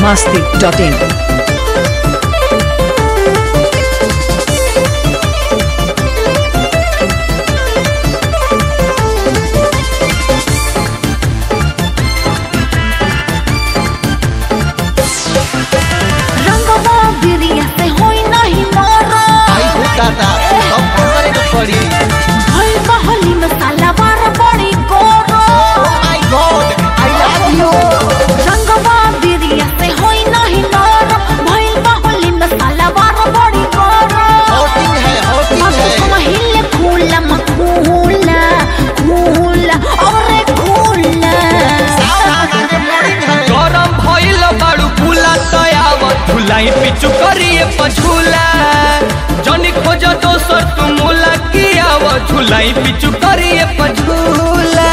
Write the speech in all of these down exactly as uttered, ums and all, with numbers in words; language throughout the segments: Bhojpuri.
masti dot in. झुलाई पिचु करिए पझुला जनी खोज दोसर तू मोला किया वो झुलाई पिचु करिए पझुला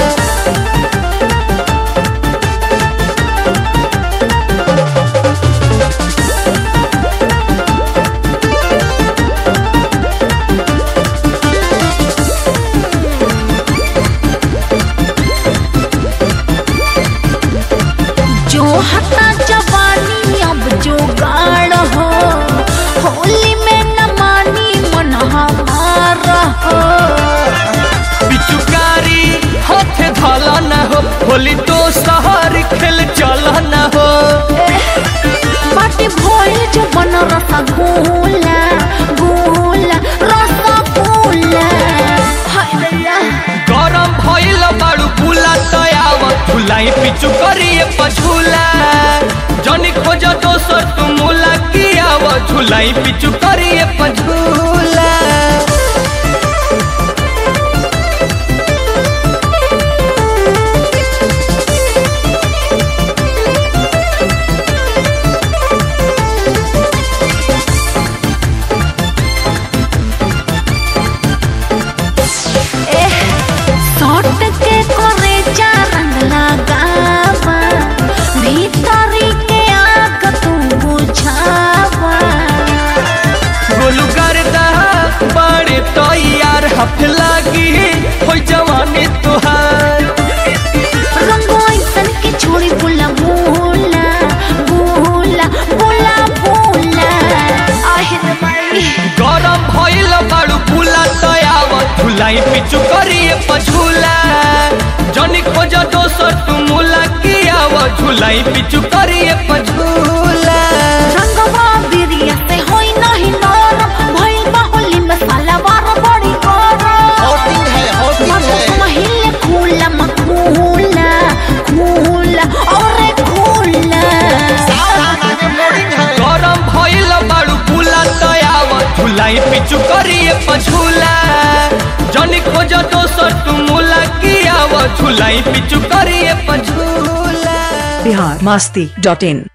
जो हटा जवानी अब जो गाड़ हो होली में न मानी मन हमारा हो पिचुकारी हाथे धला न हो होली तो शहर खेल चल न हो बाटी भोल जो बन रसा गोला गोला रसा गोला हाय दैया गरम भइल बाड़ू पुला तयाव झुलाई पिचु करिए पझुला जनी खोज दोसर तू मोला किया वो झुलाई पिचु करिए पझुला हफ लागी हो जवानी तुहार रंगो ऐसन के छोड़ी बोला बोला बोला बोला बोला आहिर माई गरम भइल बाड़ू पुला तयाव झुलाई पिचु करिए पझुला जनी खोज दोसर तू मोला किया वो झुलाई पिचु करिए पझुला रंगवा बिरिया से होई नहीं नरम भइल बा होली मसाला वार बड़ी झुलाई पिचु करिए पझुला जनी खोज दोसर तू मोला किया वो झुलाई पिचु करिए पझुला Bihar masti dot in.